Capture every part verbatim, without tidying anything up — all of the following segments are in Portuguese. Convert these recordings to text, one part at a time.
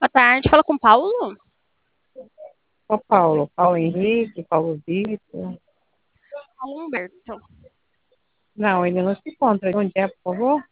Boa tarde, fala com o Paulo? Ô, Paulo, Paulo Henrique, Paulo Vitor. Paulo Humberto. Não, ele não se encontra. Onde é, por favor?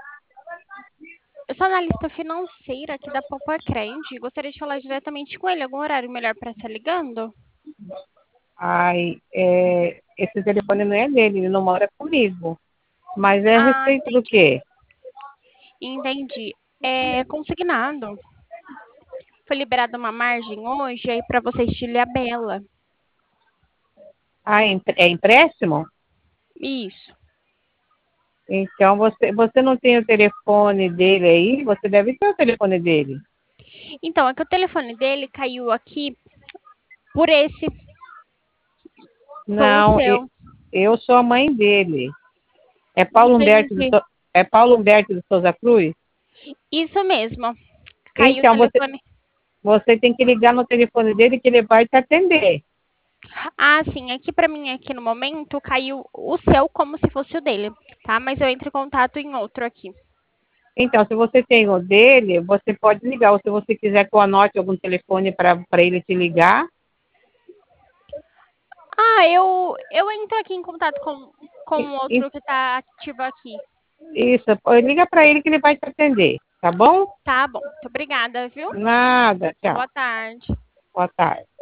Eu sou analista financeira aqui da Poupa Cred e gostaria de falar diretamente com ele. Algum horário melhor para estar ligando? Ai, é, esse telefone não é dele, ele não mora comigo. Mas é a Ah, respeito do quê? entendi. É consignado. Foi liberada uma margem hoje aí para você estilar a Bela. Ah, é empre- é empréstimo? Isso. Então, você, você não tem o telefone dele aí? Você deve ter o telefone dele. Então, é que o telefone dele caiu aqui por esse. Foi o Não, e- seu. eu sou a mãe dele. É Paulo Humberto de, Entendi. So- é Paulo Humberto de Souza Cruz? Isso mesmo. Caiu o Então, você, telefone. você tem que ligar no telefone dele que ele vai te atender. Ah, sim, aqui para mim, aqui no momento, caiu o seu como se fosse o dele, tá? Mas eu entro em contato em outro aqui. Então, se você tem o dele, você pode ligar. Ou se você quiser que eu anote algum telefone para ele te ligar, Ah, eu, eu entro aqui em contato com, com e- e- outro que tá ativo aqui. isso, liga para ele que ele vai te atender, tá bom? Tá bom, muito obrigada, viu? Nada, tchau. Boa tarde. Boa tarde.